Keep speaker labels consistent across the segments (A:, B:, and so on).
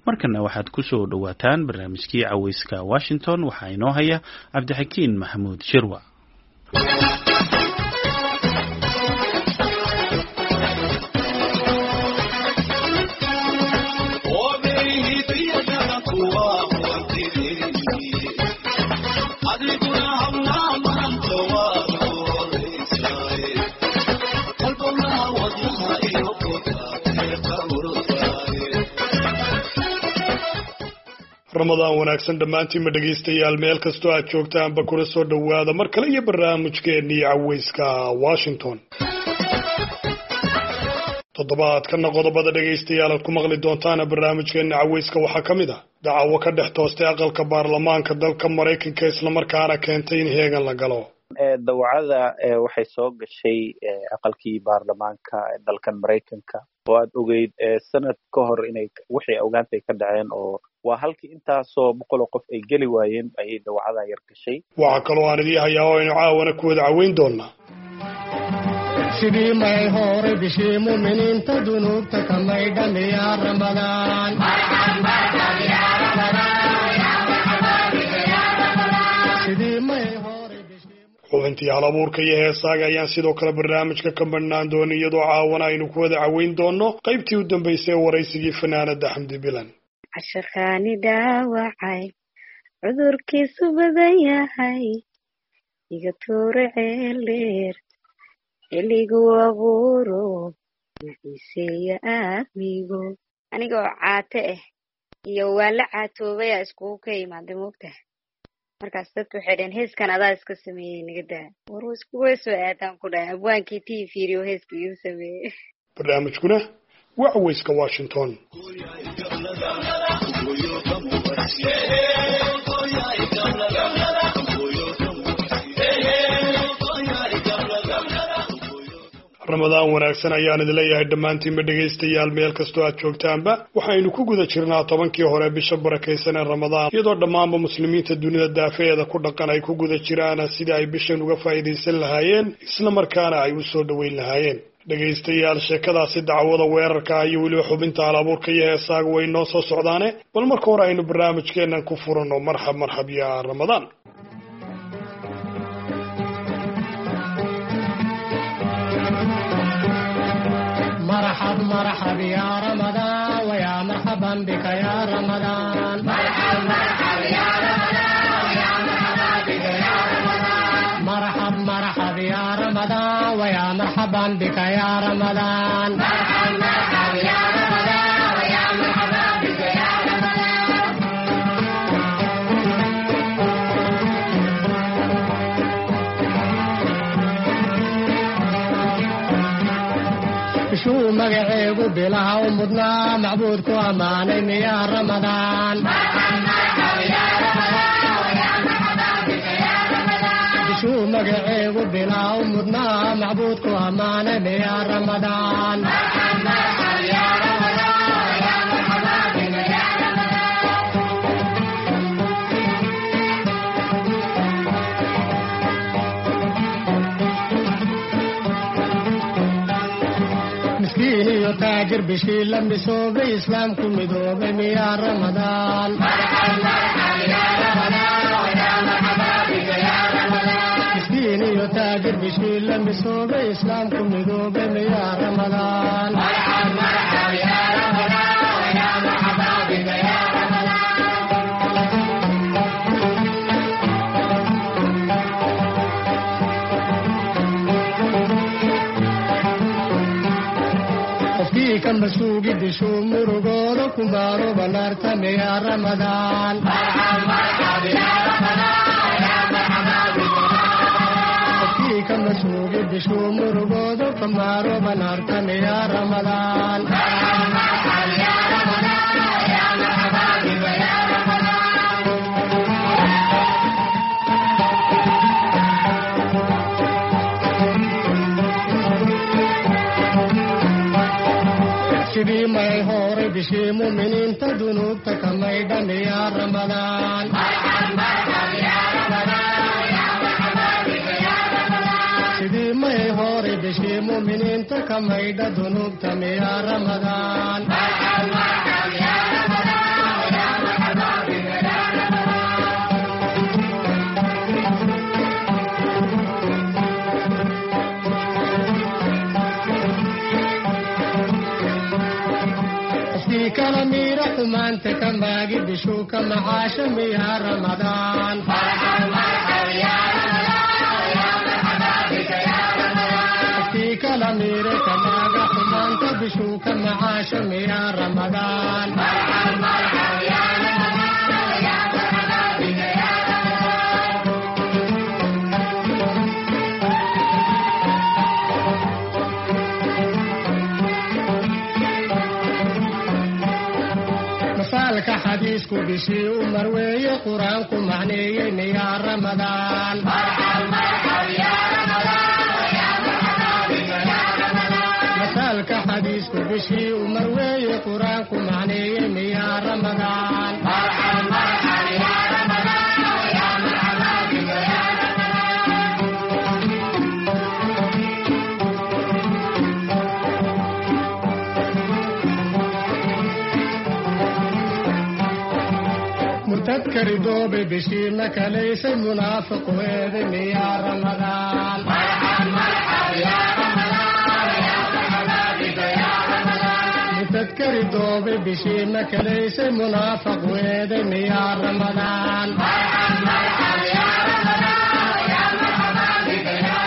A: markana waxaad ku soo dhawaataan barnaamijkii caweyska Washington waxaa inoo haya Cabdixakiin Maxamuud Shirwa.
B: Ramadan wanaagsan dhamaantiin ma dhageystayaal meel kastoo aad joogtaan ba kula soo dhawaada mar kale iyo barnaamijkeennii caweyska Washington. Toddobaadkan qodobada dhageystayaal aad ku maqli doontaan barnaamijkeennii caweyska waxaa kamid ah dacwo ka dhex toostay aqalka baarlamaanka dalka Mareykanka isla markaana keentay in heegan la galo.
C: dawcada waxay soo gashay aqalkii baarlamaanka dalkan Mareykanka oo aad ogeyd sanad ka hor inay wixii ogaantay ka dhaceen oo waa halkii intaasoo boqol qof ay gali waayeen ay dawcada yar gashay.
B: waxa kale oo aan idin hayaa oo aynu caawana ku wada caweyn doonaa
D: sidii may hore bishii muuminiinta dunuubta ka maydhan ya Ramadaan sidii may
B: xubintii halabuurka iyo heesaaga ayaan sidoo kale barnaamijka ka badhnaan doonay iyadoo caawana aynu ku wada caweyn doono qaybtii u dambeysay ee waraysigii fanaanada Xamdi Bilan.
E: cashaqaani dhaawacay cudurkiisu badan yahay iga tuure ceel dheer xilligu abuuro naxiiseeya aadmigo anigoo caate iyo waa la caatoobaya iskugu ka imaada moogtahay markaas dadku waxay dhaheen heeskan adaa iska sameeyey naga daa war iskugu soo aadaan ku dhahay abwaankii tii fiiriyo heeska igu sameeyey.
B: barnaamijkuna waa caweyska Washington. Ramadan wanaagsan ayaan idin leeyahay dhamaantiin ma dhageystayaal meel kastoo aad joogtaanba waxaynu ku guda jirnaa 10kii hore bisha barakeysan ee Ramadan iyadoo dhammaanba muslimiinta dunida daafeeda ku dhaqan ay ku guda jiraan sidii ay bishan uga faa'iideysan lahaayeen isla markaana ay u soo dhaweyn lahaayeen. dhageystayaal sheekadaasi dacwada weerarka iyo weliba xubinta halabuurka iyo heesaaga way noo soo socdaane bal marka hore aynu barnaamijkeennan ku furano marxab ya Ramadan.
D: مرحب يا رمضان ويا مرحبا بك يا رمضان مرحب يا رمضان ويا مرحبا بك يا رمضان مرحب يا رمضان ويا مرحبا بك يا رمضان مرحب يا رمضان ويا مرحبا بك يا شو مقعيب بلها ومضنا معبودك وامانين يا رمضان مرحب يا رمضان ويا مرحبا بك يا رمضان شو مقعيب بلها ومضنا معبودك وامانين يا رمضان مرحب يا رمضان ويا مرحبا بك يا تاجر بشيل لمسوب إسلامكم مدوب يا رمضان مرحب يا رمضان ويا مرحبا بك يا رمضان مسكيني وتاجر بشيل لمسوب إسلامكم مدوب يا رمضان مرحب يا رمضان ويا مرحبا بك يا كم بسوقي دشو مرغورو كبارو بنارتم يا رمضان مرحب يا رمضان يا مرحبا بك كم بسوقي دشو مرغورو كبارو بنارتم يا رمضان مرحب يا رمضان يا مرحبا بك يا sidii may hore bishii muuminiinta dunuubta ka maydhan ya Ramadaan marxab ya Ramadaan ya marxaba bika ya Ramadaan sidii may hore bishii muuminiinta ka maydha dunuubta ya Ramadaan marxab ya Ramadaan مير حمان تكماجي بشوك معاشم يا رمضان مرحب مرحب يا رمضان يا مرحبا بك يا رمضان فيك الأمير كماجي حمان تبشوك معاشم يا رمضان مرحب مرحب يا رمضان يا مرحبا بك يا مسالك حديثكو بشي ومروي قرآنكو معنيه يا رمضان مرحب مرحب يا رمضان يا مرحبا بك يا رمضان مسالك حديثكو بشي ومروي قرآنكو معنيه يا رمضان مرحب مرحب يا رمضان يا مرحبا بك يا تذكر دوبي بشيرنك ليس منافق وإذن يا رمضان مرحب مرحب يا رمضان يا مرحبا بك يا رمضان تذكر دوبي بشيرنك ليس منافق وإذن يا رمضان مرحب مرحب يا رمضان يا مرحبا بك يا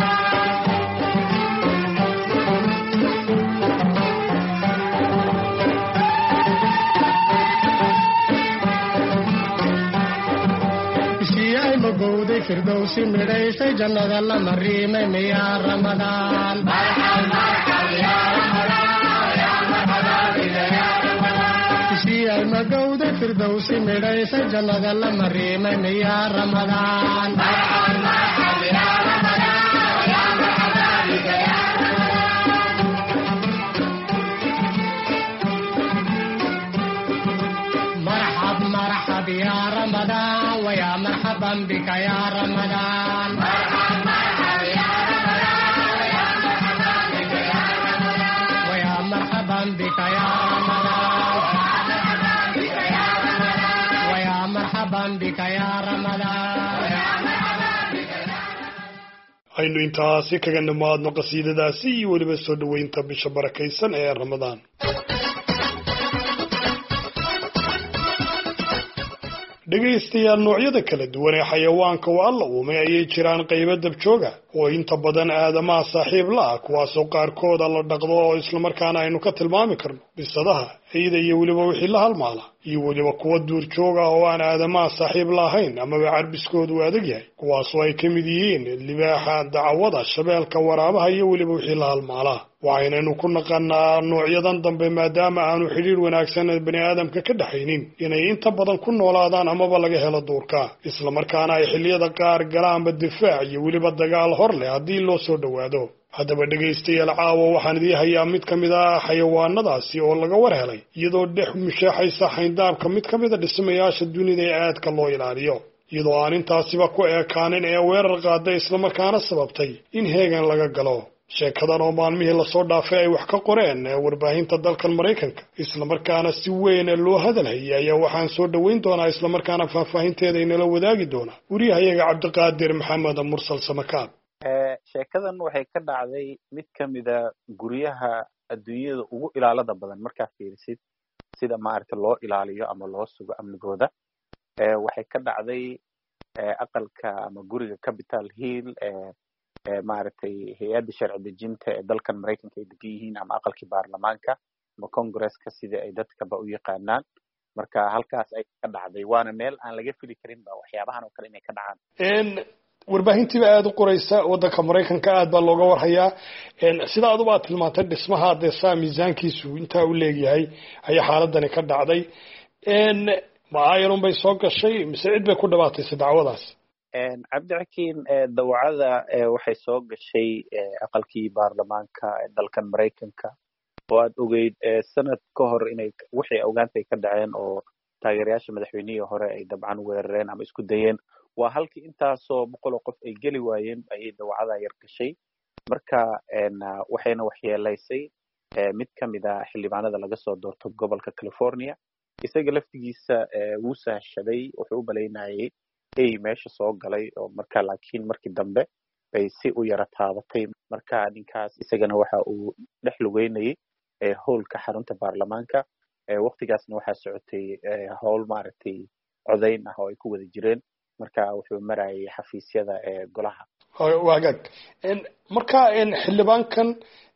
D: مقودي فردوسي مريسي جنة الله مريم يا رمضان مرحب مرحب يا رمضان يا مرحبا بك يا رمضان شيء المقودي فردوسي مريسي جنة الله مريم يا رمضان مرحب مرحب يا رمضان يا مرحبا بك يا مرحب مرحب يا رمضان ويا مرحبا بك يا رمضان مرحب مرحب يا رمضان يا مرحبا بك يا رمضان ويا مرحبا بك يا رمضان ويا مرحبا بك يا رمضان
B: aynu intaasi kaga nimaadno qasiidadaasi iyo weliba soo dhoweynta bisha barakaysan ee ramadaan dhegaystayaal noocyada kala duwan ee xayawaanka oo alla uumay ayay jiraan qaybo dabjooga oo inta badan aadamaha saaxiib la ah kuwaasoo qaarkooda la dhaqdo oo islamarkaana aynu ka tilmaami karno bisadaha ciida iyo weliba wixii la halmaala iyo weliba kuwa duurjoog ah oo aan aadamaha saaxiib la ahayn amaba carbiskoodu adag yahay kuwaasoo ay ka mid yihiin libaaxa dacwada shabeelka waraabaha iyo weliba wixii la halmaalaa waxaynaynu ku naqanaa noocyadan dambe maadaama aanu xidhiir wanaagsan bani aadamka ka dhaxaynin inay inta badan ku noolaadaan amaba laga helo duurka islamarkaana ay xilliyada qaar galaanba difaac iyo weliba dagaal hor leh haddii loo soo dhowaado haddaba dhegaystayaal caawa waxaan idii hayaa mid ka mid ah xayawaanadaasi oo laga war helay iyadoo dhex musheexaysa xayndaabka mid ka mid a dhismayaasha dunida ee aadka loo ilaaliyo iyadoo aan intaasiba ku eekaanin ee weerar qaaday islamarkaana sababtay in heegan laga galo sheekadan oo maalmihii lasoo dhaafay ay wax ka qoreen warbaahinta dalkan Mareykanka islamarkaana si weyn loo hadalhayay ayaa waxaan soo dhaweyn doonaa islamarkaana faahfaahinteeda inala wadaagi doona wariyahayaga Cabdiqaadir Maxamed Mursal Samakaab
C: sheekadan waxay ka dhacday mid ka mid ah guryaha adduunyada ugu ilaalada badan markaa fiirisid sida maaragta loo ilaaliyo ama loo sugo amnigooda waxay ka dhacday aqalka ama guriga Capitol Hill maaragtay hay'adda sharci dejinta ee dalkan Mareykanka ay degan yihiin ama aqalkii baarlamaanka ama Congress-ka sida ay dadkaba u yaqaanaan marka halkaas ay ka dhacday waana meel aan laga fili karin ba waxyaabahan oo kale inay ka dhacaan
B: warbaahintiiba aad u qoraysa waddanka Mareykanka aad baa looga warhayaa sida aad u baad tilmaantay dhismaha deesaa miisaankiisu intaa u leeyahay ayaa xaaladani ka dhacday maayarun bay soo gashay mise cid bay ku dhawaatay dacwadaas
C: cabdixakiin dawcada waxay soo gashay aqalkii baarlamaanka ee dalkan Mareykanka oo aad ogeyd sanad ka hor inay wixii ogaantay ka dhaceen oo taageerayaasha madaxweynihii hore ay dabcan weerareen ama isku dayeen waa halkii intaasoo boqol qof ay geli waayeen ayay dawcada yar gashay marka waxayna waxyeelaysay mid ka mid ah xildhibaanada laga soo doorto gobolka California isaga laftigiisa wuu sahashaday wuxuu u baleynayay ay meesha soo galay oo marka laakiin markii dambe ay si u yara taabatay marka ninkaas isagana waxa uu dhex lugeynayay howlka xarunta baarlamaanka waqtigaasna waxaa socotay howl maaragtay codayn ah oo ay ku wada jireen marka wuxuu marayay xafiisyada golaha.
B: wagaag marka xildhibaankan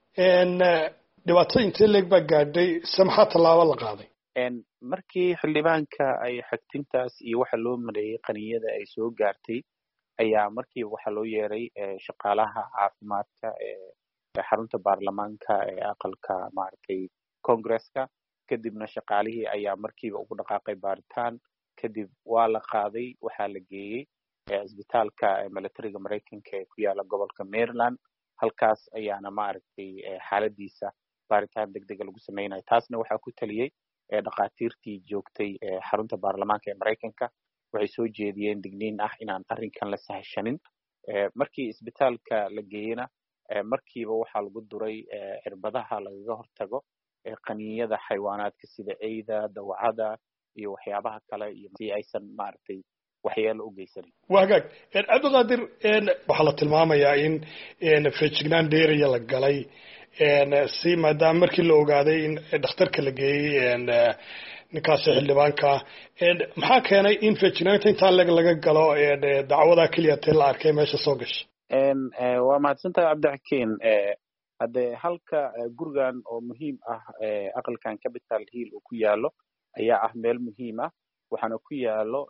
B: dhibaatada intee leeg baa gaadhay se maxaa tallaabo la qaaday?
C: markii xildhibaanka ay xagtintaas iyo waxa loo mareeyay qaniyada ay soo gaartay ayaa markii waxaa loo yeeray shaqaalaha caafimaadka xarunta baarlamaanka aqalka maaragtay congresska. kadibna shaqaalihii ayaa markiiba ugu dhaqaaqay baaritaan. kadib waa la qaaday waxaa la geeyey isbitaalka militariga maraykanka ee ku yaala gobolka Maryland. halkaas ayaana maaragtay xaaladiisa baaritaan degdega lagu sameynaya. taasna waxaa ku taliyey dhaqaatiirtii joogtay xarunta baarlamaanka ee maraykanka. waxay soo jeediyeen digniin ah inaan arrinkan la sahashanin. markii isbitaalka la geeyena markiiba waxaa lagu duray cirbadaha lagaga hortago qaniinyada xayawaanaadka sida eyda, dawacada iyo waxyaabaha kale iyo si aysan maaragtay waxyeelo u geysanin.
B: wagaag cabdiqaadir waxaa la tilmaamayaa in feejignaan dheeraya la galay si maadaama markii la ogaaday in dhakhtarka la geeyey ninkaasi xildhibaanka maxaa keenay in feejignaanta intaa laga galo dacwada keliya tee la arkay meesha soo gashay?
C: waa mahadsantahay cabdixakiin. hadde halka gurigan oo muhiim ah aqalkan Capitol Hill uu ku yaalo ayaa ah meel muhiim ah. waxaana ku yaalo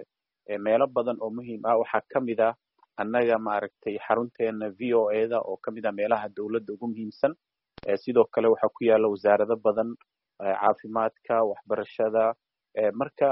C: meelo badan oo muhiim ah. waxaa kamid ah annaga maaragtay xarunteena VOA-da oo kamid ah meelaha dowladda ugu muhiimsan. sidoo kale waxaa ku yaala wasaarado badan, caafimaadka, waxbarashada, marka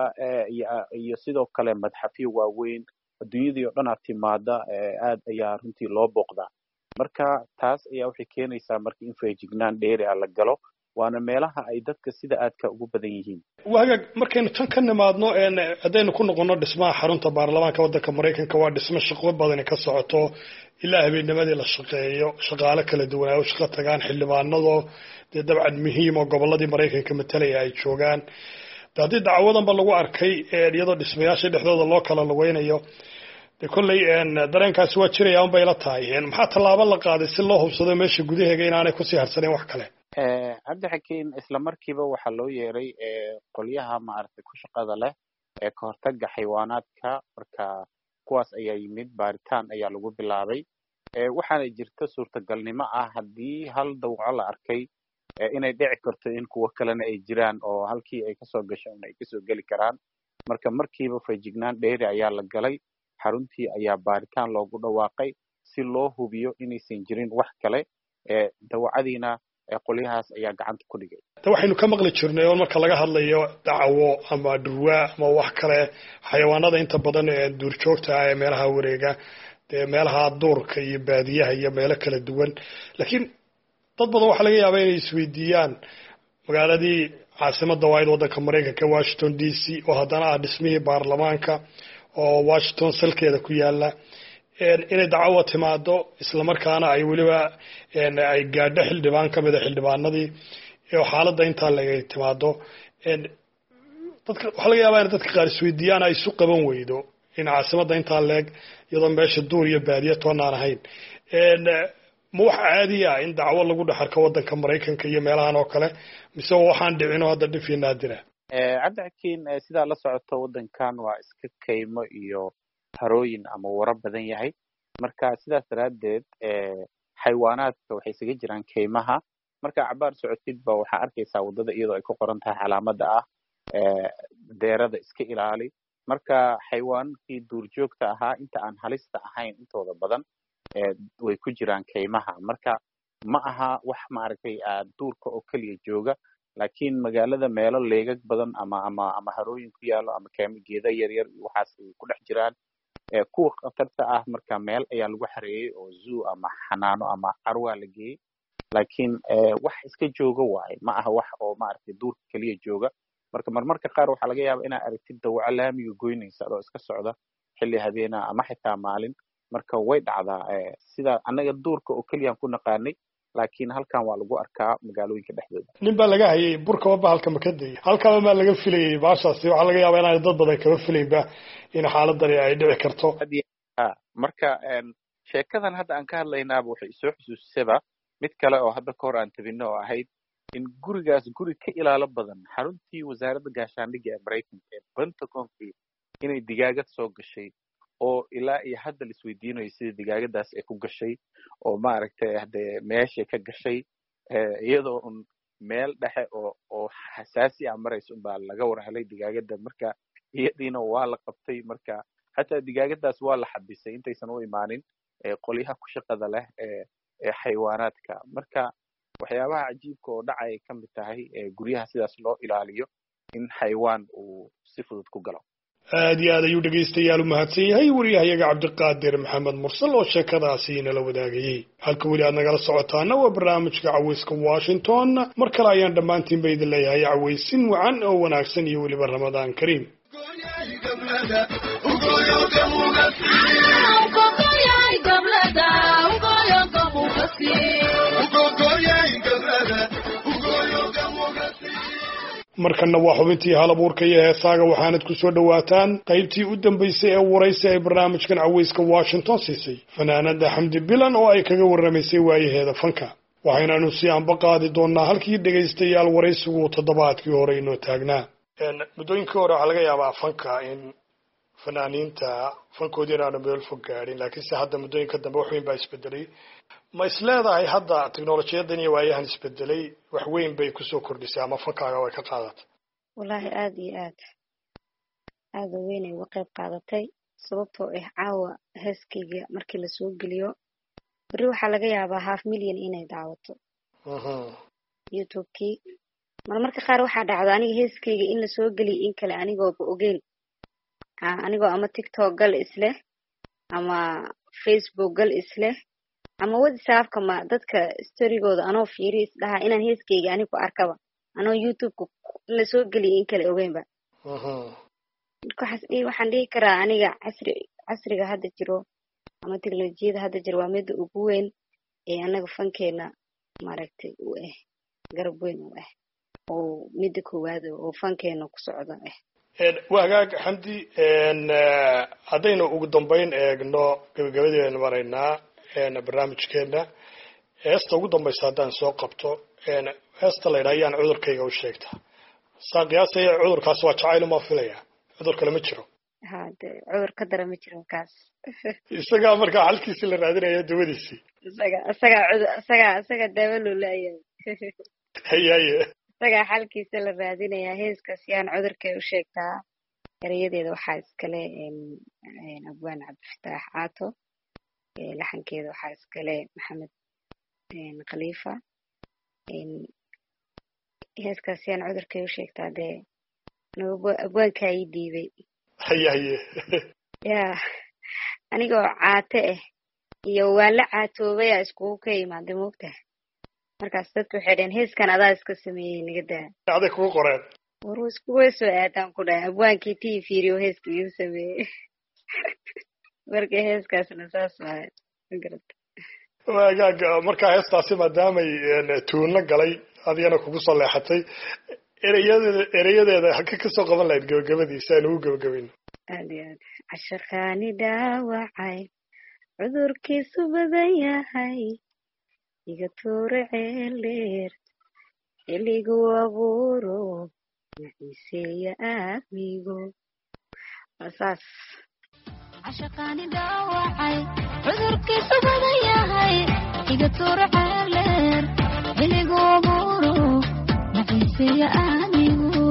C: iyo sidoo kale madxafyo waaweyn. adduunyadii oo dhan aad timaada aad ayaa runtii loo booqdaa. marka taas ayaa waxay keenaysaa marka in feejignaan dheeri ah la galo. waana meelaha ay dadka sida aadka ugu badan yihiin.
B: wagaag markaynu tan ka nimaadno haddaynu ku noqono dhismaha xarunta baarlamaanka waddanka maraykanka waa dhismo shaqo badani ka socoto ilaa habeennimadii la shaqeeyo. shaqaale kala duwan ay u shaqo tagaan. xildhibaanado dee dabcan muhiim oo gobolladii maraykanka matalaya ay joogaan. haddii dacwadanba lagu arkay iyadoo dhismayaasha dhexdooda loo kala lugeynayo de kolley dareenkaasi waa jiraya unbay la tahay. maxaa tallaabo la qaaday si loo hubsado meesha gudaheega inaanay kusii harsaneen wax kale?
C: cabdixakiin isla markiiba waxaa loo yeeray qolyaha maaragtay ku shaqada leh ee ka hortaga xayawaanaadka. marka kuwaas ayaa yimid, baaritaan ayaa lagu bilaabay. waxaana jirta suurtagalnimo ah haddii hal dawco la arkay inay dhici karto in kuwo kalena ay jiraan oo halkii ay kasoo gasho ay kasoo geli karaan. marka markiiba feejignaan dheeri ayaa la galay. xaruntii ayaa baaritaan loogu dhawaaqay si loo hubiyo inaysan jirin wax kale. dawacadiina qolyahaas ayaa gacanta ku dhigay.
B: waxaynu ka maqli jirnay oo marka laga hadlayo dacwo ama dhurwaa ama wax kale xayawaanada inta badan duurjoogta ah ee meelaha wareega dee meelaha duurka iyo baadiyaha iyo meelo kala duwan. laakiin dad badan waxaa laga yaabaa inay isweydiiyaan magaaladii caasimadda waaid waddanka maraykanka Washington DC oo haddana ah dhismihii baarlamaanka oo Washington salkeeda ku yaala inay dacwo timaado isla markaana ay weliba ay gaadho xildhibaan kamid ah xildhibaanadii oo xaaladda intaa laga timaado. dadka waxaa laga yaabaa in dadka qaar isweydiiyaan ay isu qaban weydo in caasimadda intaa leeg iyadoo meesha duur iyo baadiye toonaan ahayn. ma wax caadi ah in dacwo lagu dhex arko waddanka maraykanka iyo meelahan oo kale mise waxaan dhicin oo hadda dhifii naadira?
C: cabdixakiin sidaa la socoto waddankan waa iska kaymo iyo harooyin ama wara badan yahay. marka sidaas daraaddeed xayawaanaadka waxay isaga jiraan kaymaha. marka cabaar socotidba waxaa arkaysaa waddada iyadoo ay ku qoran tahay calaamada ah deerada iska ilaali. marka xayawaankii duurjoogta ahaa inta aan halista ahayn intooda badan way ku jiraan kaymaha. marka ma aha wax maaragtay duurka oo keliya jooga, laakiin magaalada meelo leegag badan ama harooyin ku yaalo ama geeda yaryar waxaas ay ku dhex jiraan. kuwa khatarta ah marka meel ayaa lagu xareeyey oo zoo ama xanaano ama carwaa la geeyey. laakiin wax iska jooga waaye, ma aha wax oo maaragtay duurka keliya jooga. marka marmarka qaar waxaa laga yaabaa inaa aragtid dawaco laamiga goynaysa oo iska socda xilli habeena ama xitaa maalin. marka way dhacdaa sida annaga duurka oo keliyaan ku naqaanay, laakiin halkan waa lagu arkaa magaalooyinka dhexdooda.
B: nin baa laga hayay burkaba bahalka makadaya halkaba maa laga filayay baashaasi. waxaa laga yaabaa inaan dad badan kaba filaynba in xaaladani ay dhici karto.
C: marka sheekadan hadda aan ka hadlaynaaba waxay isoo xusuusisaba mid kale oo hadda ka hor aan tabino oo ahayd in gurigaas guri ka ilaalo badan xaruntii wasaaradda gaashaandhigga ee maraykanka ee pentagonkii inay digaagad soo gashay oo ilaa iyo hadda la isweydiinayo sidii digaagadaas ay ku gashay oo maaragtay hadee meeshay ka gashay iyadoo un meel dhexe oo xasaasi ah maraysa unbaa laga warhelay digaagada marka iyadiina waa la qabtay marka hataa digaagadaas waa la xabisay intaysan u imaanin qolyaha ku shaqada leh ee xayawaanaadka marka waxyaabaha cajiibka oo dhacay ka mid tahay guryaha sidaas loo ilaaliyo in xayawaan uu si fudud ku galo
B: aad iyo aad ayuu dhegaystayaal u mahadsan yahay wariyahayaga cabdiqaadir maxamed mursal oo sheekadaasi nala wadaagayey halka weli aad nagala socotaana waa barnaamijka cawayska washington mar kale ayaan dhammaantiin ba idin leeyahay cawaysin wacan oo wanaagsan iyo weliba ramadaan kariim markana waa xubintii halabuurka iyo heesaaga waxaanad ku soo dhowaataan qaybtii u dambaysay ee waraysi ay barnaamijkan cawayska washington siisay fanaanada xamdi bilan oo ay kaga warramaysay waayaheeda fanka waxaynanu si anba qaadi doonaa halkii dhegaystayaal waraysigu toddobaadkii hore inoo taagnaa muddooyinkii hore waxaa laga yaabaa fanka in fanaaniinta fankoodii inaanu meel fog gaadhin laakiinse hadda muddooyinka dambe wax weyn baa isbedelay ma is leedahay hadda teknolojiyadan iyo waayahan isbedelay wax weyn bay kusoo kordhisay ama fankaaga way ka qaadatay
E: wallaahi aada iyo aada weynay uga qayb qaadatay sababtoo ah caawa heeskayga markii lasoo geliyo beri waxaa laga yaabaa 500,000 inay daawato youtube-kii marmarka qaar waxaa dhacdo aniga heeskayga in lasoo geliyo in kale anigooba ogeyn anigoo ama tiktok gal isleh ama facebook gal isleh ama whatsappka ma dadka storygooda anoo fiiri isdhahaa inaan heeskayga anigu arkaba anoo youtube-ka lasoo geliyo in kale ogeynba waxaan dhihi karaa aniga casriga hadda jiro ama teknolojiyada hadda jiro waa midda ugu weyn ee anaga fankeena maaragtay u ah garab weyn u ah oo midda koowaad oo fankeena ku socda ah
B: waa hagaag xamdi haddaynu ugu dambayn eegno gabagabadeenu maraynaa barnaamijkeena heesta ugu dambaysa haddaan soo qabto heesta la yidhaha ayaan cudurkayga u sheegtaa saa qiyaasaya cudurkaas waa jacayl uma filaya cudur kale ma jiro
E: hade cudur ka dara ma jiro kaas
B: isagaa markaa xalkiisi la raadinaya dawadiisii isagaa daawo loo laayahay hayaye isagaa xalkiisa la raadinaya heeskaas yaan cudurkay u sheegtaa erayadeeda waxaa iskale abwaan cabdifataax caato laxankeeda waxaa iskale maxamed khaliifa heeskaas yaan cudurkay u sheegtaa dee abwaankaa ii dhiibay hayaye
E: ya anigoo caate ah iyo waan la caatoobaya iskugu ka imaada moogtaha markaas dadku waxay dhaheen heeskan adaa iska sameeyey naga daa
B: aday kugu qoreen
E: war iskuga soo aadaan ku dhahay abwaankii tii fiiriyo heeska igu sameeyey marka heeskaasna saas waay magarata
B: waagaag markaa heestaasi maadaamay tuunla galay adigana kugu soo leexatay erayadeeda halka kasoo qaban lahayd gabagabadiisa aan ugu gabagabayno
E: aad iyo aad cashaqaani dhaawacay cudurkiisu badan yahay iga tuure ceeldheer xilligu abuuro naciiseeya aadmigo saas
F: cashaqaani dhaawacay cudurkiisu badan yahay iga tuure ceeldheer xilligu abuuro naciiseeya aadmigo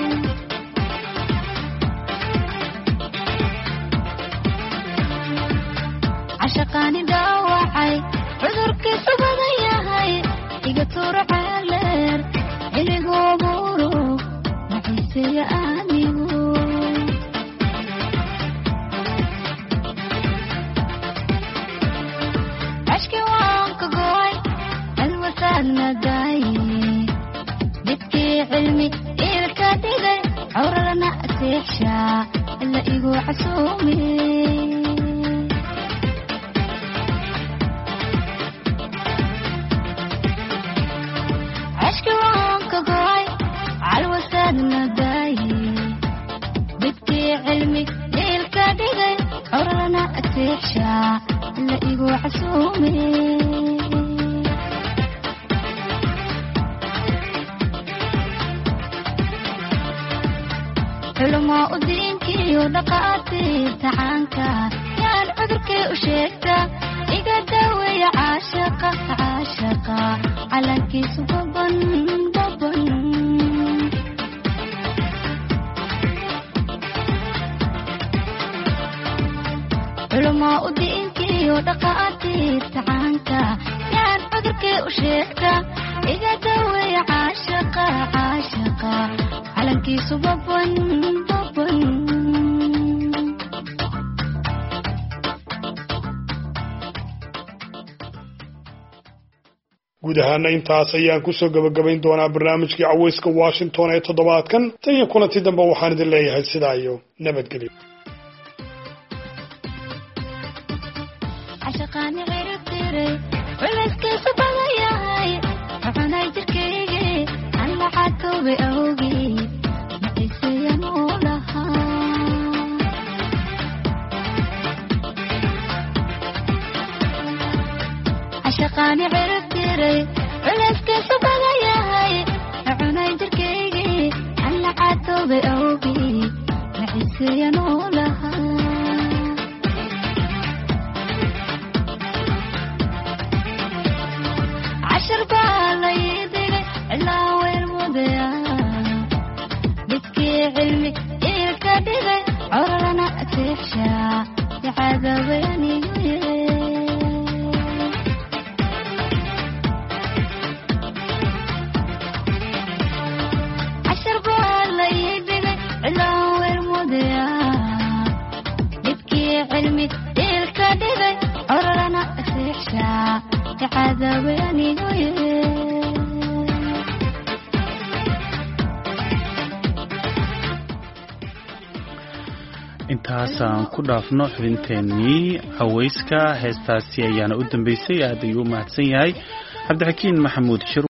F: cashaqaani dhaawacay cudurkiisu badan yahay iga tuure ceeldheer xilligu abuuro naciiseeya aadmigo cashki waan ka go'ay alwasaadna daaye midkii cilmi iilka dhigay cawralana aseexshaa ila igu casuume cashki waan ka go'ay calwasaadna daaye midkii cilmi iilka dhigay cawralana aseexshaa ila igu casuume علماء دينك ودقاتي تعانكا يا عذرك وشيكتا إيقا داوي عاشقة عاشقة على كيس بابن بابن علماء دينك ودقاتي تعانكا يا عذرك وشيكتا إيقا داوي عاشقة عاشقة على كيس بابن بابن
B: guud ahaana intaas ayaan kusoo gabagabayn doonaa barnaamijkii cawayska Washington ee toddobaadkan tan iyo kulanti dambe waxaan idin leeyahay sidaa iyo nabadgelyo
F: عشقاني غير التيري ولسك سبلا ياهي عفنا يجركيجي أنا حاتو بأوغي نقيسي ينولها عشقاني غير التيري ولسك سبلا ياهي عفنا يجركيجي أنا حاتو بأوغي نقيسي ينولها عشر باليدي إلا وين مضيا بكي علمي إلك دغي عرنا أتحشا يحاذا بيني عشر باليدي إلا وين مضيا بكي علمي إلك دغي عرنا أتحشا
A: intaasaan ku dhaafno xubinteenii cawayska heestaasi ayaana u dambeysay aad ayuu u mahadsan yahay cabdixakiin maxamuud shir